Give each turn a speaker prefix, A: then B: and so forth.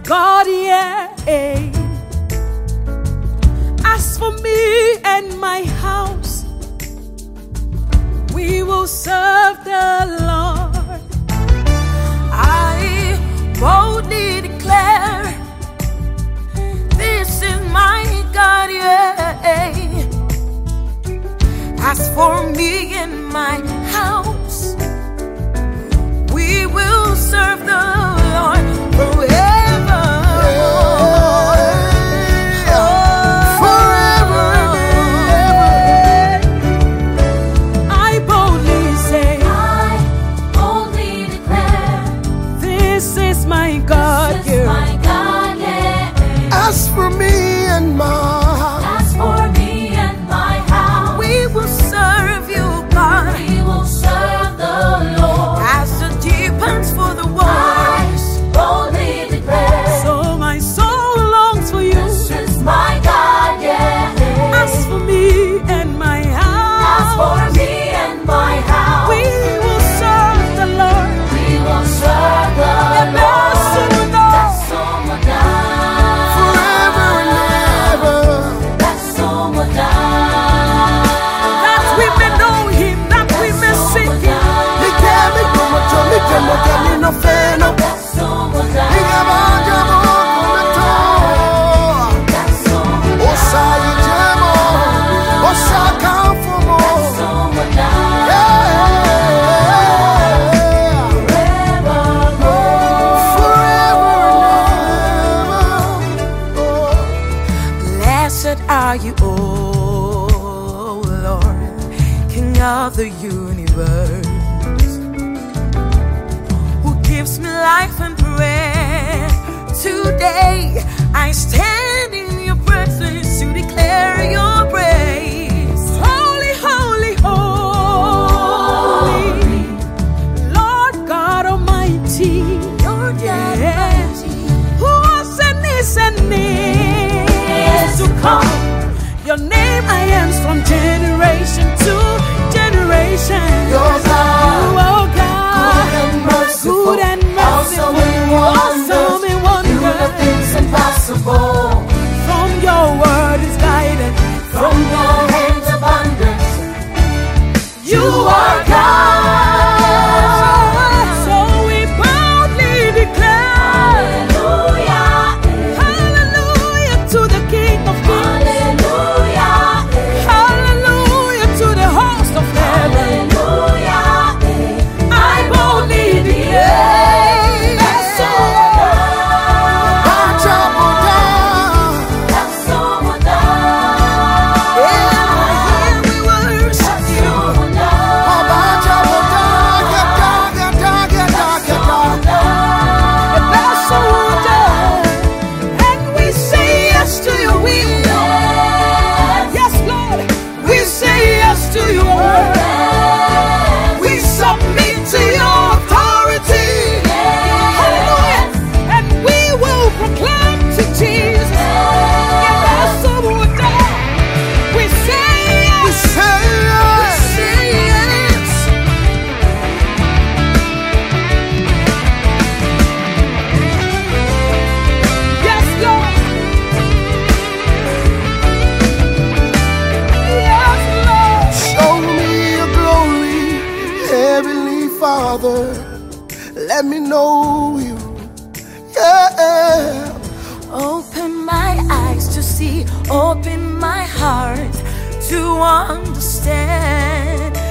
A: God, yeah. As for me and my house, we will serve the Lord. I boldly declare, this is my God, yeah. As for me and my house, we will serve the Lord forever. Forever and ever. I boldly declare, this is my God, yeah.
B: As for me and my house,
A: we will serve you, God.
C: We will serve the Lord.
A: As the deep pants for the waters,
C: I boldly declare,
A: so my soul longs for you.
C: this is my God, yeah.
A: As for me and my house,
C: As for me and my house,
A: we will serve the Lord.
C: we will serve the
A: And
C: Lord.
B: forever and ever.
A: That we may know him, that we may seek him. Blessed are you, O Lord, King of the universe, who gives me life and breath. Today I stand in your presence to declare your praise. Holy, holy, holy, Lord God Almighty, Lord God Almighty, who was and is to come. Your name I am from generation to generation.
B: Your God,
A: Oh God,
B: good and merciful,
A: awesome in wonder.
B: things impossible.
A: From your word is guided,
B: From your hands abundance,
A: you are God. So we proudly declare, hallelujah to the King of Kings, hallelujah to the host of heaven. I boldly declare, here we worship you. And we say yes to your will. Yes, Lord, we say yes to your word. We submit to your authority. Hallelujah. And we will proclaim to Jesus. We say yes. We say yes. Yes, Lord. Yes, Lord.
B: show me your glory, Heavenly Father. Let me know you, yeah.
A: Open my eyes to see, open my heart to understand.